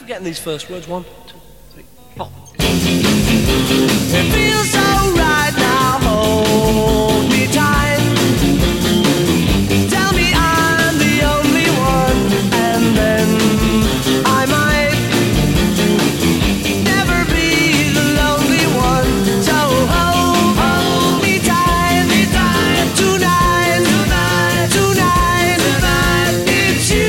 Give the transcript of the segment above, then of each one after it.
forgetting these first words. 1, 2, 3, pop. It feels so right now, hold me tight. Tell me I'm the only one, and then I might never be the lonely one. So hold me tight, tonight, it's you.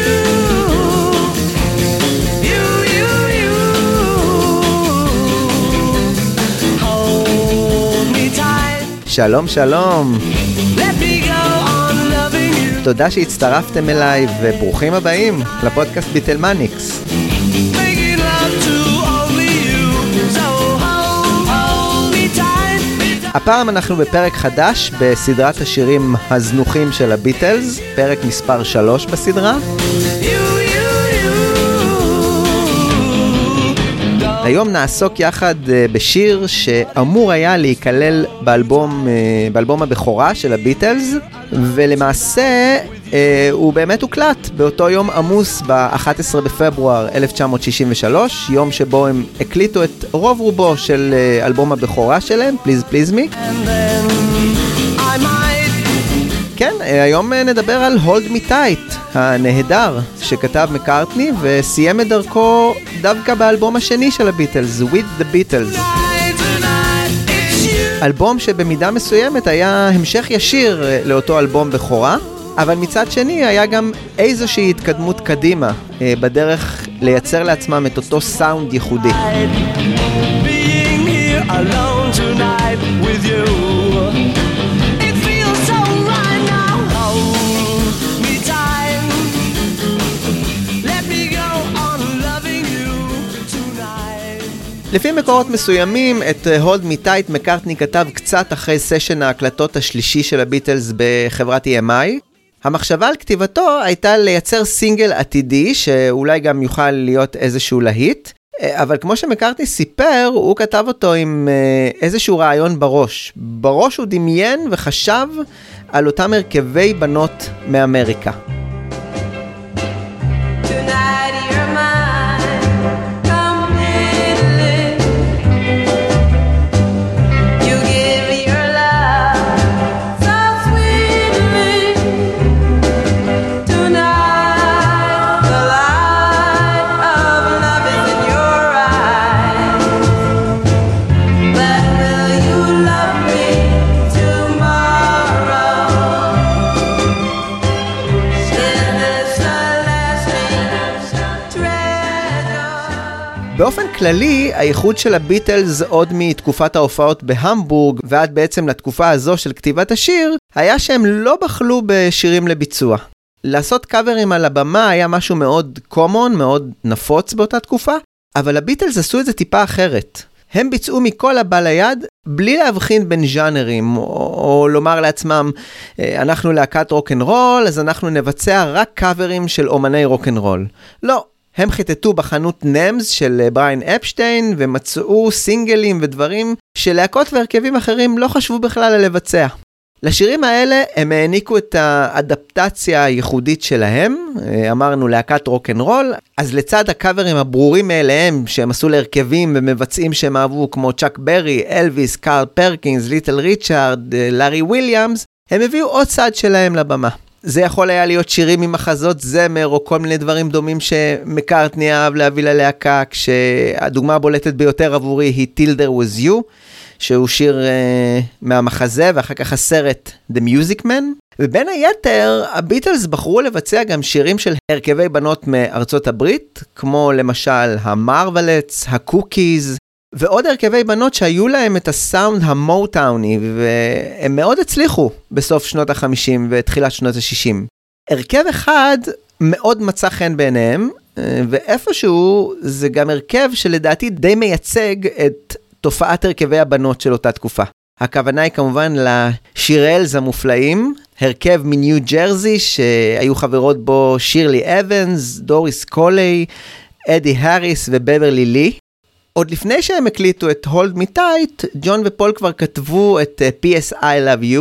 שלום שלום, תודה שהצטרפתם אליי וברוכים הבאים לפודקאסט ביטלמניקס. הפעם אנחנו בפרק חדש בסדרת השירים הזנוחים של הביטלס, פרק מספר 3 בסדרה. היום נעסוק יחד בשיר שאמור היה להיכלל באלבום הבכורה של הביטלס, ולמעשה הוא באמת הוקלט באותו יום עמוס ב-11 בפברואר 1963, יום שבו הם הקליטו את רוב רובו של אלבום הבכורה שלהם, Please Please Me. כן, היום נדבר על Hold Me Tight, הנהדר שכתב מקארטני וסיים את דרכו דווקא באלבום השני של הביטלס, With the Beatles. אלבום שבמידה מסוימת היה המשך ישיר לאותו אלבום בכורה, אבל מצד שני היה גם איזושהי התקדמות קדימה בדרך לייצר לעצמם את אותו סאונד ייחודי. Being here alone tonight with you. לפי מקורות מסוימים, את Hold Me Tight מקארטני כתב קצת אחרי סשן ההקלטות השלישי של הביטלס בחברת EMI. המחשבה על כתיבתו הייתה לייצר סינגל עתידי, שאולי גם יוכל להיות איזשהו להיט, אבל כמו שמקארטני סיפר, הוא כתב אותו עם איזשהו רעיון בראש. בראש הוא דמיין וחשב על אותם הרכבי בנות מאמריקה. באופן כללי, הייחוד של הביטלס עוד מתקופת ההופעות בהמבורג ועד בעצם לתקופה הזו של כתיבת השיר, היה שהם לא בחלו בשירים לביצוע. לעשות קאברים על הבמה היה משהו מאוד קומון, מאוד נפוץ באותה תקופה, אבל הביטלס עשו את זה טיפה אחרת. הם ביצעו מכל הבא ליד, בלי להבחין בין ז'אנרים, או לומר לעצמם, אנחנו להקת רוק'נ'רול, אז אנחנו נבצע רק קאברים של אומני רוק'נ'רול. לא. הם חיטטו בחנות נמס של בריין אפשטיין ומצאו סינגלים ודברים שלהקות והרכבים אחרים לא חשבו בכלל על לבצע. לשירים האלה הם העניקו את האדפטציה הייחודית שלהם, אמרנו להקת רוק'נ'רול, אז לצד הקאברים הברורים מאליהם שהם עשו להרכבים ומבצעים שהם אהבו כמו צ'אק ברי, אלוויס, קארל פרקינס, ליטל ריצ'ארד, לארי וויליאמס, הם הביאו עוד צד שלהם לבמה. זה יכול היה להיות שירים עם מחזות זמר או כל מיני דברים דומים שמקארטני אהב להביא ללהקה, כשהדוגמה הבולטת ביותר עבורי היא Till There Was You, שהוא שיר מהמחזה ואחר כך הסרט The Music Man. ובין היתר, הביטלס בחרו לבצע גם שירים של הרכבי בנות מארצות הברית, כמו למשל המרוולטס, הקוקיז, ועוד הרכבי בנות שהיו להם את הסאונד המוטאוני, והם מאוד הצליחו בסוף שנות ה-50 ותחילת שנות ה-60. הרכב אחד מאוד מצא חן בעיניהם, ואיפשהו זה גם הרכב שלדעתי די מייצג את תופעת הרכבי הבנות של אותה תקופה. הכוונה היא כמובן לשירלס המופלאים, הרכב מניו ג'רזי שהיו חברות בו שירלי אבנס, דוריס קולי, אדי הריס ובברלי לי. עוד לפני שהם הקליטו את Hold Me Tight, ג'ון ופול כבר כתבו את P.S. I Love You,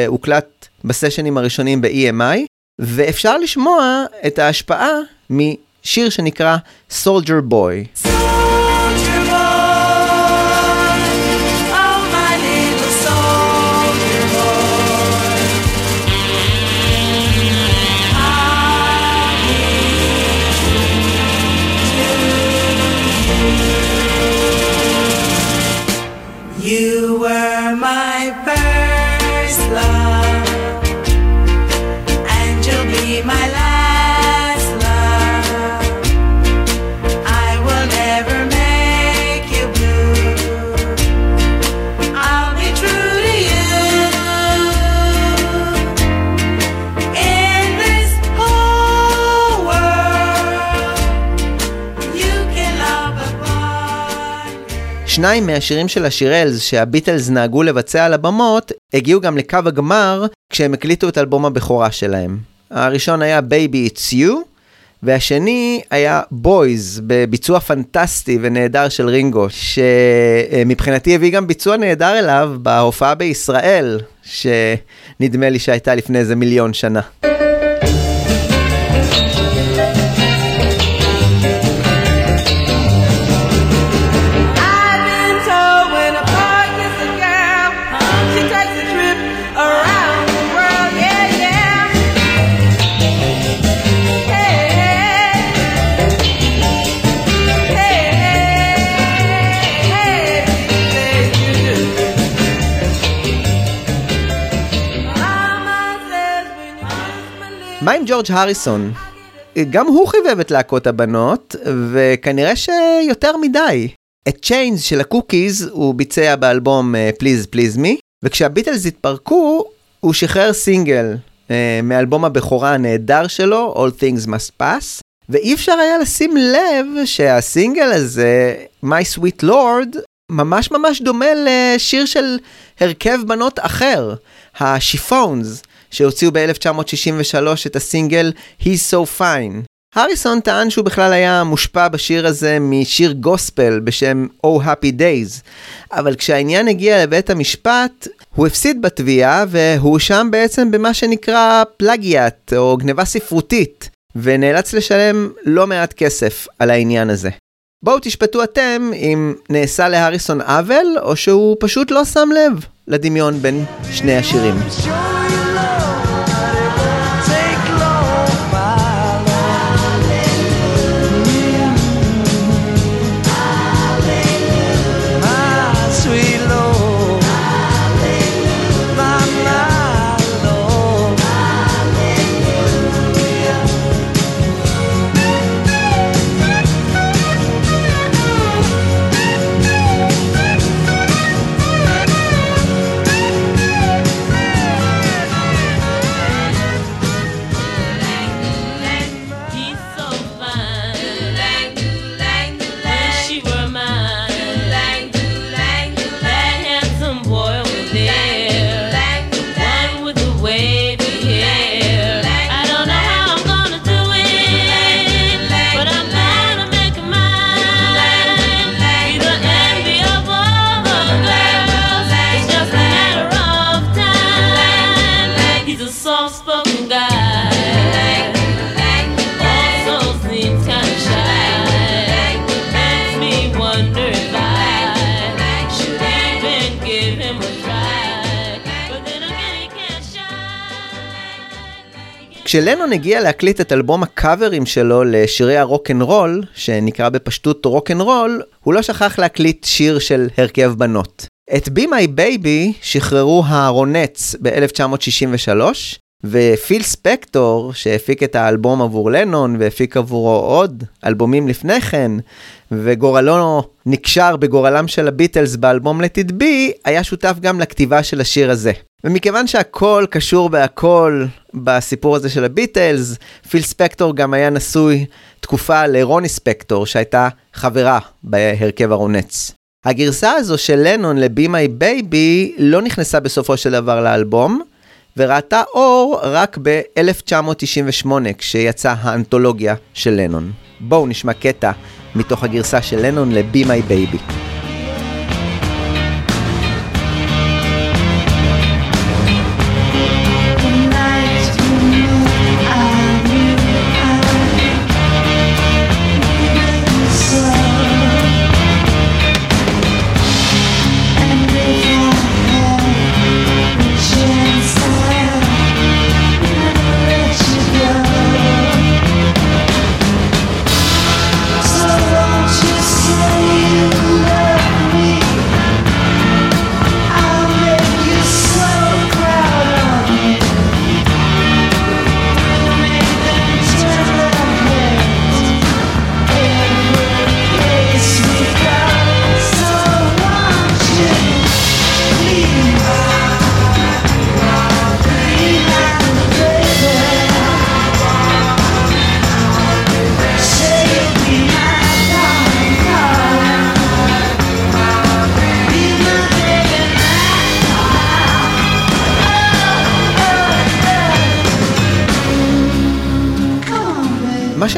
שהוקלט בסשנים הראשונים ב-EMI, ואפשר לשמוע את ההשפעה שיר שנקרא Soldier Boy. You were my first love, and you'll be my last love. I will never make you blue. I'll be true to you. In this whole world, you can love but one. שניים מהשירים של השירלס שהביטלס נהגו לבצע על הבמות הגיעו גם לקו הגמר כשהם הקליטו את אלבום הבכורה שלהם. הראשון היה Baby It's You, והשני היה Boys בביצוע פנטסטי ונהדר של רינגו, שמבחינתי הביא גם ביצוע נהדר אליו בהופעה בישראל, שנדמה לי שהייתה לפני איזה 1,000,000 שנה. מה עם ג'ורג' הריסון? גם הוא חיבב את להקות הבנות, וכנראה שיותר מדי. את Chains של הקוקיז הוא ביצע באלבום Please Please Me, וכשהביטלס התפרקו, הוא שחרר סינגל מאלבום הבכורה הנהדר שלו, All Things Must Pass, ואי אפשר היה לשים לב שהסינגל הזה, My Sweet Lord, ממש ממש דומה לשיר של הרכב בנות אחר, השיפונס, שהוציאו ב-1963 את הסינגל He's So Fine. הריסון טען שהוא בכלל היה מושפע בשיר הזה משיר גוספל בשם Oh Happy Days, אבל כשהעניין הגיע לבית המשפט, הוא הפסיד בתביעה והוא שם בעצם במה שנקרא פלגיאט או גניבה ספרותית, ונאלץ לשלם לא מעט כסף על העניין הזה. בואו תשפטו אתם אם נעשה להריסון עוול או שהוא פשוט לא שם לב לדמיון בין שני השירים. כשלנון הגיע להקליט את אלבום הקאברים שלו לשירי הרוק-אנד-רול, שנקרא בפשטות רוק-אנד-רול, הוא לא שכח להקליט שיר של הרכב בנות. את Be My Baby שחררו הרונץ ב-1963, ופיל ספקטור, שהפיק את האלבום עבור לנון, והפיק עבורו עוד אלבומים לפני כן, וגורלו נקשר בגורלם של הביטלס באלבום Let It Be, היה שותף גם לכתיבה של השיר הזה. ומכיוון שהכל קשור בהכל בסיפור הזה של הביטלס, פיל ספקטור גם היה נשוי תקופה לרוני ספקטור, שהייתה חברה בהרכב הרונץ. הגרסה הזו של לנון ל-Be My Baby לא נכנסה בסופו של דבר לאלבום, וראתה אור רק ב-1998, כשיצאה האנתולוגיה של לנון. בואו נשמע קטע מתוך הגרסה של לנון ל-Be My Baby.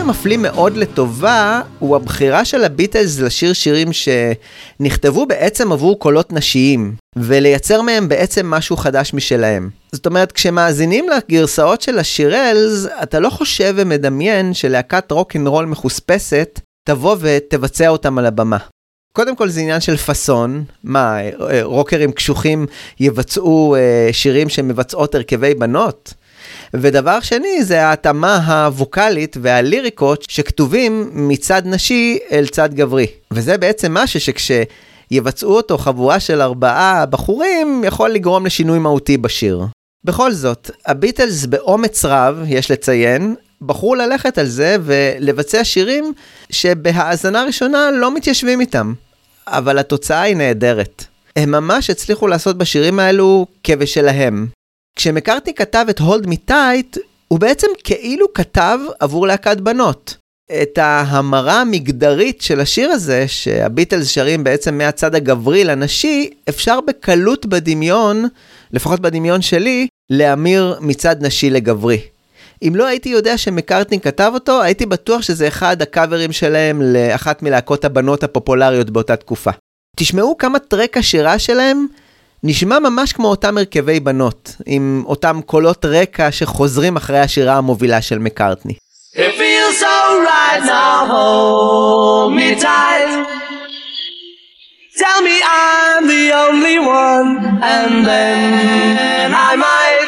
המפליא מאוד לטובה הוא הבחירה של הביטלס לשיר שירים שנכתבו בעצם עבור קולות נשיים, ולייצר מהם בעצם משהו חדש משלהם. זאת אומרת, כשמאזינים לגרסאות של השירלס, אתה לא חושב ומדמיין שלהקת רוק אנד רול מחוספסת תבוא ותבצע אותם על הבמה. קודם כל זה עניין של פסון, רוקרים קשוחים יבצעו שירים שמבצעות הרכבי בנות? ודבר שני זה ההתאמה הווקלית והליריקות שכתובים מצד נשי אל צד גברי. וזה בעצם משהו שכשיבצעו אותו חבורה של 4 בחורים יכול לגרום לשינוי מהותי בשיר. בכל זאת, הביטלס באומץ רב, יש לציין, בחרו ללכת על זה ולבצע שירים שבהאזנה ראשונה לא מתיישבים איתם. אבל התוצאה היא נהדרת. הם ממש הצליחו לעשות בשירים האלו כבשלהם. כשמקארטני כתב את Hold Me Tight, הוא בעצם כאילו כתב עבור להקת בנות. את ההמרה המגדרית של השיר הזה, שהביטלס שרים בעצם מהצד הגברי לנשי, אפשר בקלות בדמיון, לפחות בדמיון שלי, להמיר מצד נשי לגברי. אם לא הייתי יודע שמקארטני כתב אותו, הייתי בטוח שזה אחד הקאברים שלהם לאחת מלהקות הבנות הפופולריות באותה תקופה. תשמעו כמה טרק השירה שלהם, נשמע ממש כמו אותם הרכבי בנות, עם אותם קולות רקע שחוזרים אחרי השירה המובילה של מקארטני. It feels so right now, hold me tight. Tell me I'm the only one, and then I might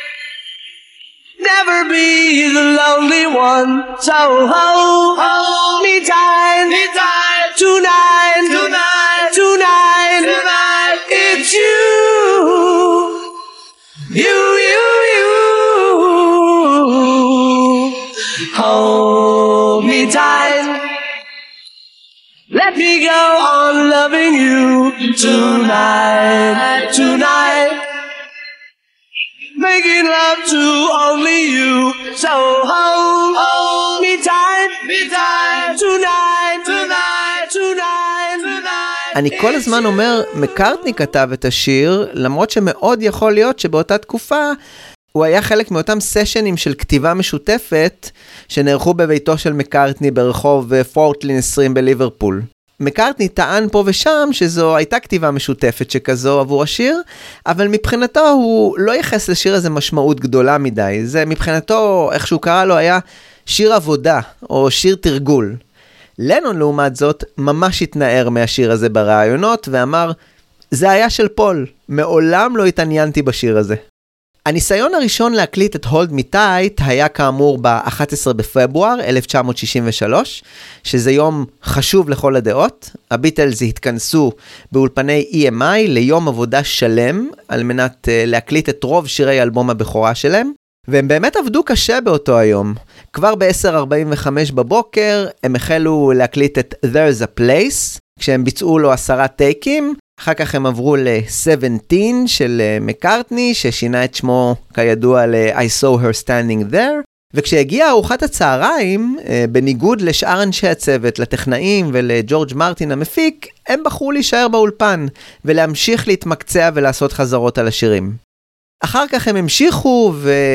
never be the lonely one. So hold me tight, tonight, tonight, tonight, tonight. It's you, you, you, you. Hold me tight. Let me go on loving you tonight, tonight. Making love to only you. So hold me tight, tonight, tonight, tonight, tonight. אני כל הזמן אומר, מקארטני כתב את השיר, למרות שמאוד יכול להיות שבאותה תקופה הוא היה חלק מאותם סשנים של כתיבה משותפת שנערכו בביתו של מקארטני ברחוב פורטלין 20 בליברפול. מקארטני טען פה ושם שזו הייתה כתיבה משותפת שכזו עבור השיר, אבל מבחינתו הוא לא ייחס לשיר הזה משמעות גדולה מדי. זה מבחינתו, איך שהוא קרא לו, היה שיר עבודה או שיר תרגול. לנון לעומת זאת ממש התנער מהשיר הזה ברעיונות ואמר, זה היה של פול, מעולם לא התעניינתי בשיר הזה. הניסיון הראשון להקליט את Hold Me Tight היה כאמור ב-11 בפברואר 1963, שזה יום חשוב לכל הדעות. הביטלס התכנסו באולפני EMI ליום עבודה שלם, על מנת להקליט את רוב שירי אלבום הבכורה שלהם, והם באמת עבדו קשה באותו היום. כבר ב-10:45 בבוקר הם החלו להקליט את There's a Place, כשהם ביצעו לו 10 טייקים, אחר כך הם עברו ל-17 של מקארטני, ששינה את שמו כידוע ל-I saw her standing there, וכשהגיעה ארוחת הצהריים, בניגוד לשאר אנשי הצוות, לטכנאים ולג'ורג' מרטין המפיק, הם בחרו להישאר באולפן, ולהמשיך להתמקצע ולעשות חזרות על השירים. אחר כך הם המשיכו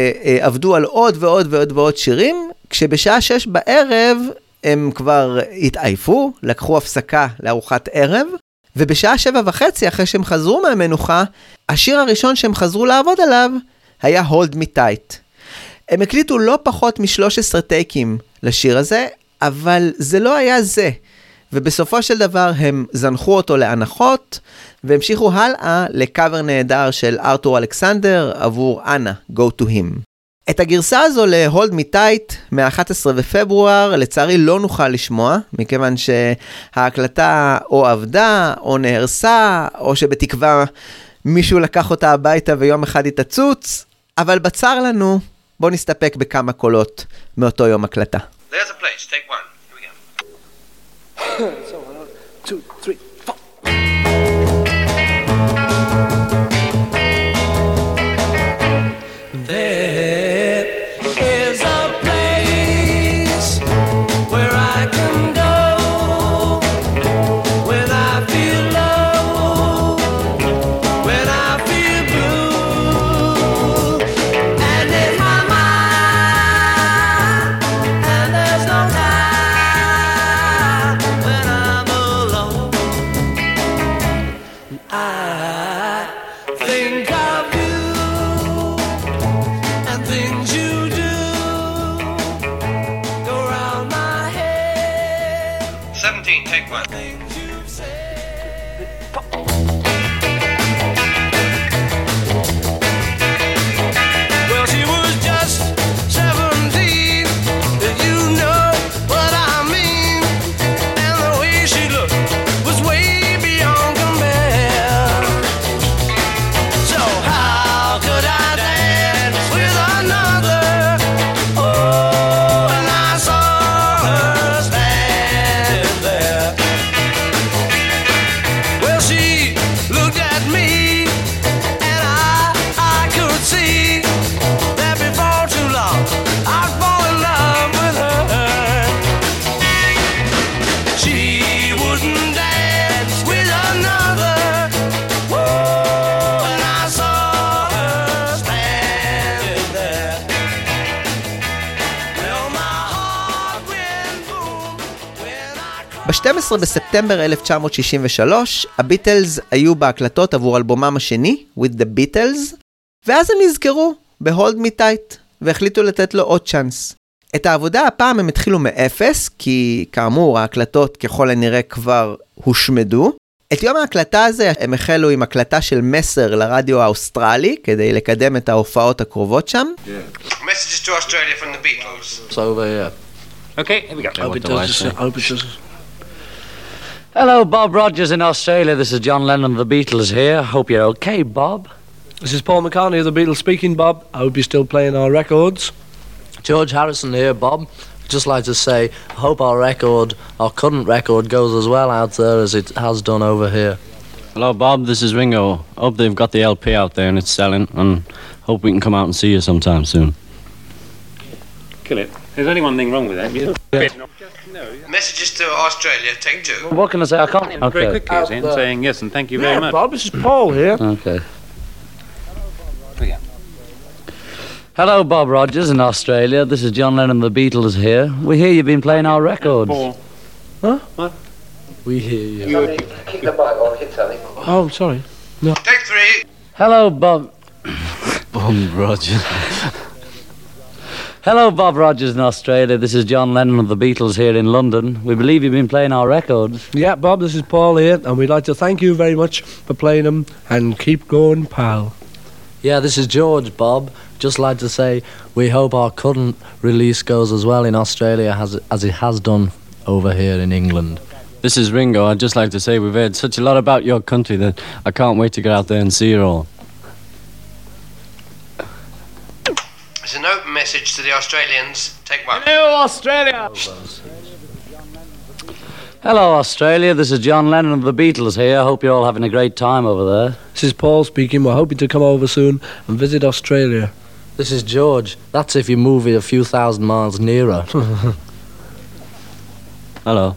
ועבדו על עוד ועוד ועוד ועוד שירים, כשבשעה 6 בערב הם כבר התעייפו, לקחו הפסקה לארוחת ערב, ובשעה 7:30 אחרי שהם חזרו מהמנוחה, השיר הראשון שהם חזרו לעבוד עליו היה Hold Me Tight. הם הקליטו לא פחות מ-13 טייקים לשיר הזה, אבל זה לא היה זה. ובסופו של דבר הם זנחו אותו להנחות, והמשיכו הלאה לקאבר נהדר של ארתור אלכסנדר עבור אנה, Go to Him. את הגרסה הזו ל-Hold Me Tight מה-11 בפברואר לצערי לא נוכל לשמוע, מכיוון שההקלטה או עבדה או נהרסה, או שבתקווה מישהו לקח אותה הביתה ויום אחד היא תצוץ, אבל בצר לנו, בוא נסתפק בכמה קולות מאותו יום הקלטה. There's a place, take one. Here we go. So, 1, 2, 3, 4. There is a place where I can go when I feel low, when I feel blue, and in my mind, and there's no Take one. Well, she was just 17, you know what I mean. And the way she looked was way beyond compare. So how could I dance with another? Oh, and I saw her standing there. Well, she looked at me, and I could see that before too long I'd fall in love with her. She wouldn't dance with another. Whoa, and I saw her standing there. Well, my heart went boom when I ב-12 בספטמבר 1963, הביטלס היו בהקלטות עבור אלבומם השני, With the Beatles, ואז הם נזכרו ב-Hold Me Tight, והחליטו לתת לו עוד צ'אנס. את העבודה הפעם הם התחילו מאפס, כי כאמור ההקלטות ככל הנראה כבר הושמדו. את יום ההקלטה הזה הם החלו עם הקלטה של מסר לרדיו האוסטרלי, כדי לקדם את ההופעות הקרובות שם. Messages to Australia from the Beatles. It's over here. Okay, here we go. Hope it does. Hello, Bob Rogers in Australia. This is John Lennon, the Beatles here. Hope you're okay, Bob. This is Paul McCartney of the Beatles speaking, Bob. I hope you're still playing our records. George Harrison here, Bob. Just like to say, I hope our record, our current record, goes as well out there as it has done over here. Hello, Bob. This is Ringo. Hope they've got the LP out there and it's selling, and hope we can come out and see you sometime soon. Kill it. There's only one thing wrong with that. Messages to Australia, take two. What can I say? I can't. Okay. Very quickly, as in saying yes and thank you very much. Bob, this is Paul here. Okay. Hello, Bob Rogers in Australia. This is John Lennon, the Beatles here. We hear you've been playing our records. Paul. Huh? What? We hear you. Keep the mic on, hit something. Oh, sorry. Take three. Hello, Bob. Bob Rogers. Hello, Bob Rogers in Australia. This is John Lennon of the Beatles here in London. We believe you've been playing our records. Yeah, Bob, this is Paul here, and we'd like to thank you very much for playing them, and keep going, pal. Yeah, this is George, Bob. Just like to say, we hope our current release goes as well in Australia as it has done over here in England. This is Ringo. I'd just like to say we've heard such a lot about your country that I can't wait to get out there and see you all. It's an open message to the Australians. Take one. Hello, Australia. Hello, Australia. This is John Lennon of the Beatles here. I hope you're all having a great time over there. This is Paul speaking. We're hoping to come over soon and visit Australia. This is George. That's if you move it a few thousand miles nearer. Hello.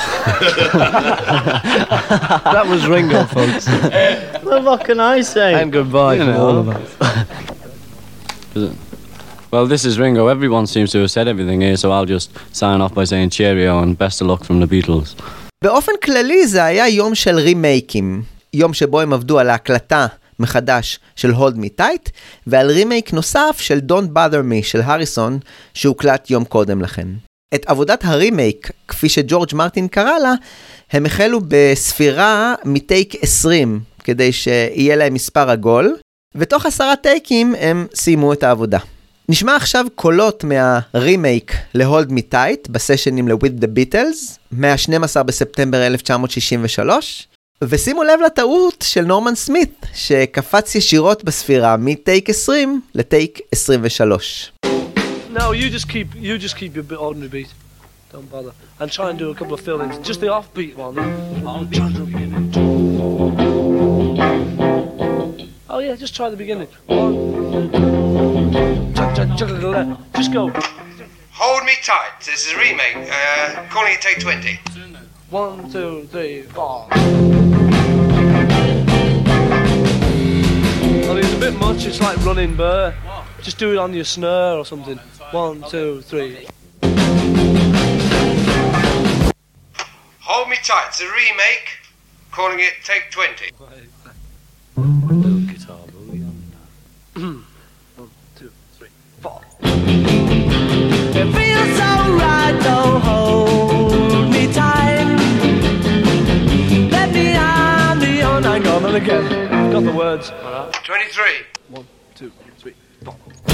That was Ringo, folks. Well, what can I say? And goodbye from all of us. Well, this is Ringo. Everyone seems to have said everything here, so I'll just sign off by saying cheerio and best of luck from the Beatles. באופן כללי זה היה יום של רימייקים. יום שבו הם עבדו על ההקלטה מחדש של Hold Me Tight, ועל רימייק נוסף של Don't Bother Me של הריסון, שהוקלט יום קודם לכן. את עבודת הרימייק, כפי שג'ורג' מרטין קרא לה, הם החלו בספירה מטייק 20, כדי שיהיה להם מספר עגול, ותוך 10 טייקים הם סיימו את העבודה. נשמע עכשיו קולות מהרימייק ל-Hold Me Tight בסשנים ל-With the Beatles, מה-12 בספטמבר 1963, ושימו לב לטעות של נורמן סמית, שקפץ ישירות בספירה מטייק 20 לטייק 23. No, you just keep your ordinary beat. Don't bother. And try and do a couple of fill-ins. Just the offbeat one. Oh yeah, just try the beginning. Just go. Hold Me Tight. This is a remake. Calling it take 20. 1, 2, 3, 4. Well, it's a bit much. It's like running burr. Just do it on your snare or something. 1, 2, 3. Hold Me Tight. It's a remake. Calling it take 20. Little guitar boogie. 1, 2, 3, 4. It feels so right, don't hold me tight. again. Got the words. 23. 1, 2, 3, 4.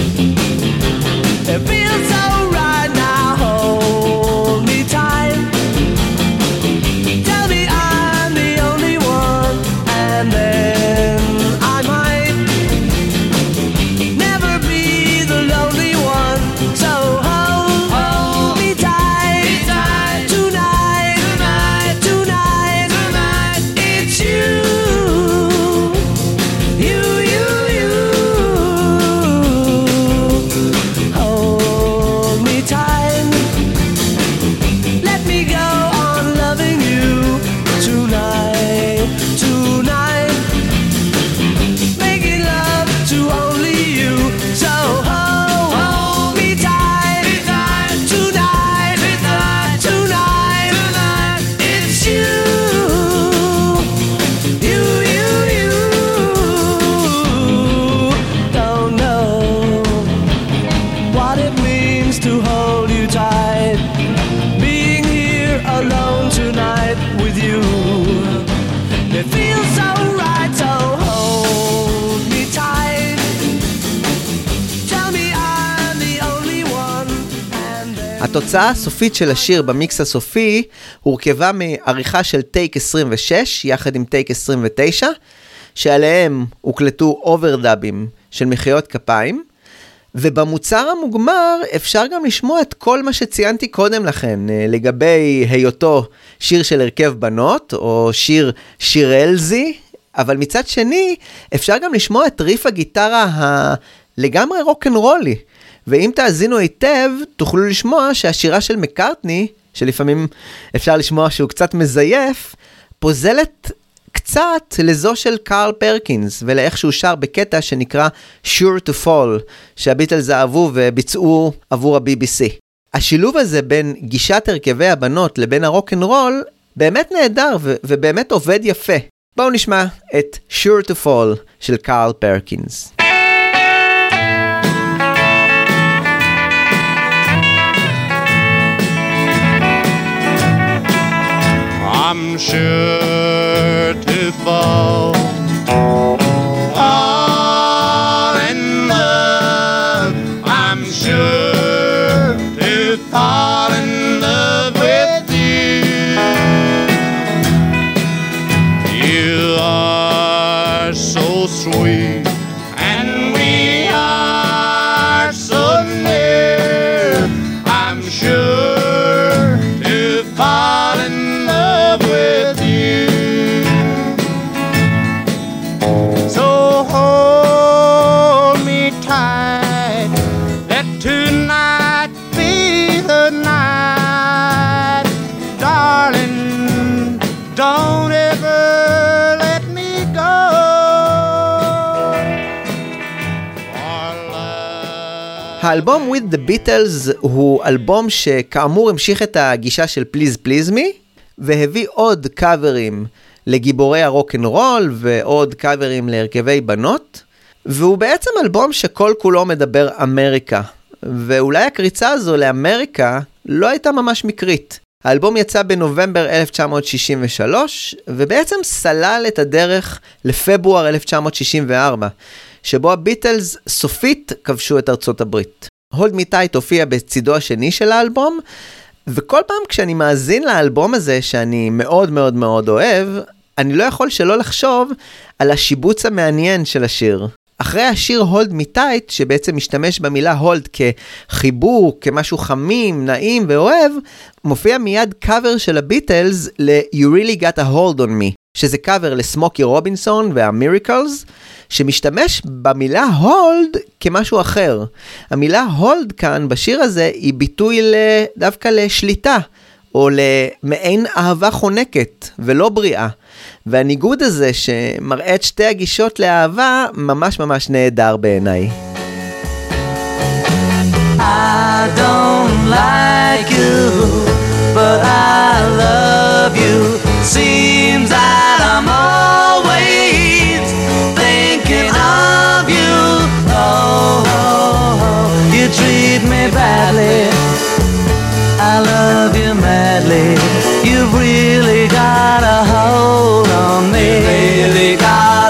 It feels so right now, hold me tight. Tell me I'm the only one, and then I might never be the lonely one. So hold me tight, tonight, it's you. Hold me tight. Let me go on loving you tonight. Making love to only you. So hold me tight. Tonight, it's you. Don't know what it means to hold you tight. Being here alone tonight with you. It feels so right, so hold me tight. Tell me I'm the only one, and then... התוצאה הסופית של השיר במיקס הסופי הורכבה מעריכה של טייק 26 יחד עם טייק 29, שעליהם הוקלטו אוברדאבים של מחיאות כפיים, ובמוצר המוגמר אפשר גם לשמוע את כל מה שציינתי קודם לכן, לגבי היותו שיר של הרכב בנות, או שיר שירלזי, אבל מצד שני אפשר גם לשמוע את ריף הגיטרה הלגמרי רוק'נ'רולי, ואם תאזינו היטב תוכלו לשמוע שהשירה של מקארטני, שלפעמים אפשר לשמוע שהוא קצת מזייף, פוזלת קצת לזו של קארל פרקינס, ולאיך שהוא שר בקטע שנקרא Sure to Fall, שהביטלס אהבו וביצעו עבור ה-BBC. השילוב הזה בין גישת הרכבי הבנות לבין הרוק'נ'רול באמת נהדר ובאמת עובד יפה. בואו נשמע את Sure to Fall של קארל פרקינס. I'm sure to fall in love. I'm sure to fall in love with you. You are so sweet and we are so near. I'm sure to fall in love with you. So hold me tight. Let tonight be the night. Darling, don't ever let me go. For love. האלבום With the Beatles הוא אלבום שכאמור המשיך את הגישה של Please Please Me, והביא עוד קאברים לגיבורי הרוק'נ'רול ועוד קאברים להרכבי בנות, והוא בעצם אלבום שכל כולו מדבר אמריקה, ואולי הקריצה הזו לאמריקה לא הייתה ממש מקרית. האלבום יצא בנובמבר 1963, ובעצם סלל את הדרך לפברואר 1964, שבו הביטלס סופית כבשו את ארצות הברית. Hold Me Tight הופיע בצידו השני של האלבום, וכל פעם כשאני מאזין לאלבום הזה, שאני מאוד מאוד מאוד אוהב, אני לא יכול שלא לחשוב על השיבוץ המעניין של השיר. אחרי השיר Hold Me Tight, שבעצם משתמש במילה hold כחיבוק, כמשהו חמים, נעים ואוהב, מופיע מיד קאבר של הביטלס ל-You Really Got a Hold on Me, שזה קאבר לסמוקי רובינסון וה-Miracles, שמשתמש במילה hold כמשהו אחר. המילה hold כאן בשיר הזה היא ביטוי דווקא לשליטה, או למעין אהבה חונקת ולא בריאה. והניגוד הזה שמראה את שתי הגישות לאהבה ממש ממש נהדר בעיניי. I don't like you, but I love you. Seems that I'm always thinking of you. Oh, you treat me badly, I love you madly. You've really got a hold on me. Really got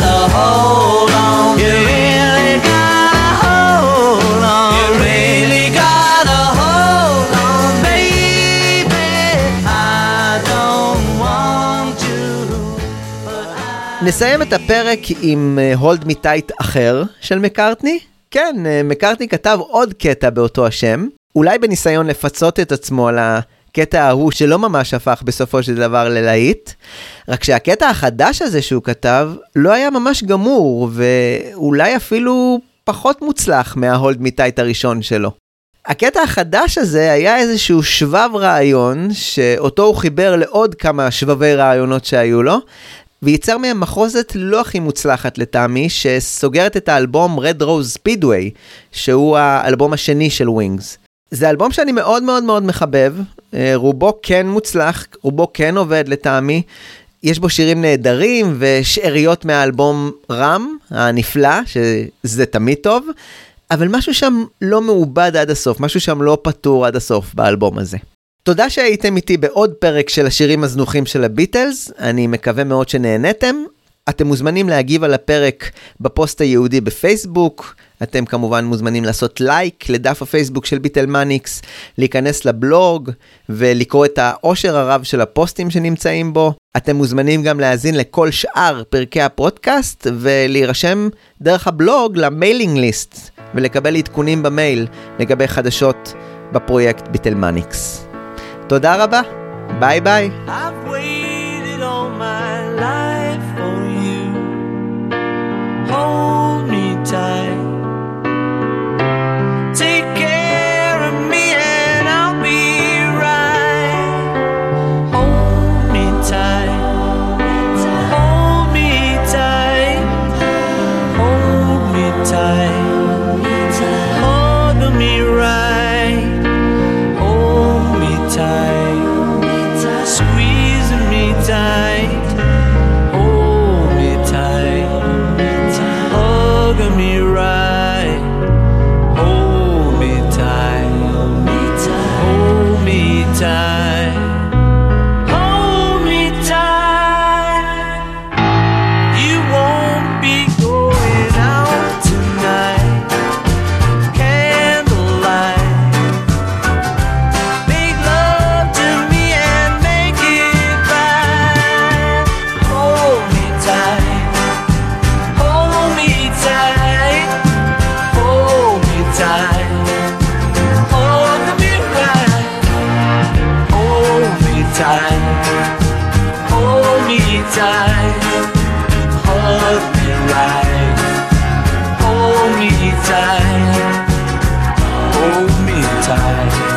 נסיים את הפרק עם Hold Me Tight אחר של מקארטני. כן, מקארטני כתב עוד קטע באותו השם, אולי בניסיון לפצות את עצמו על הקטע ההוא שלא ממש הפך בסופו של דבר ללהיט, רק שהקטע החדש הזה שהוא כתב לא היה ממש גמור, ואולי אפילו פחות מוצלח מה-Hold Me Tight הראשון שלו. הקטע החדש הזה היה איזשהו שבב רעיון, שאותו הוא חיבר לעוד כמה שבבי רעיונות שהיו לו, וייצר מהם מחוזת לא הכי מוצלחת לטעמי, שסוגרת את האלבום Red Rose Speedway, שהוא האלבום השני של ווינגס. זה אלבום שאני מאוד מאוד מאוד מחבב, רובו כן מוצלח, רובו כן עובד לטעמי, יש בו שירים נהדרים ושאריות מהאלבום רם, הנפלא, שזה תמיד טוב, אבל משהו שם לא מעובד עד הסוף, משהו שם לא פתור עד הסוף באלבום הזה. תודה שהייתם איתי בעוד פרק של השירים הזנוחים של הביטלס, אני מקווה מאוד שנהנתם. אתם מוזמנים להגיב על הפרק בפוסט היהודי בפייסבוק, אתם כמובן מוזמנים לעשות לייק לדף הפייסבוק של ביטלמניקס, להיכנס לבלוג ולקרוא את העושר הרב של הפוסטים שנמצאים בו. אתם מוזמנים גם להאזין לכל שאר פרקי הפודקאסט ולהירשם דרך הבלוג למיילינג ליסט ולקבל עדכונים במייל לגבי חדשות בפרויקט ביטלמניקס. תודה רבה, ביי ביי. I've waited all my life for you. Hold me tight. Take care of me and I'll be right. Hold me tight. Hold me tight. Hold me tight. Hold me right. Hold me tight. Squeeze me tight. Hold me tight. Hug me right. Hold me tight. Hold me tight. Hold me tight. You won't be going out tonight. Candlelight. Make love to me and make it right. Hold me tight. Hold me tight. Hold me tight. Hold me right. Hold me tight. Hold me tight. Hug me right. Hold me tight. Hold me tight.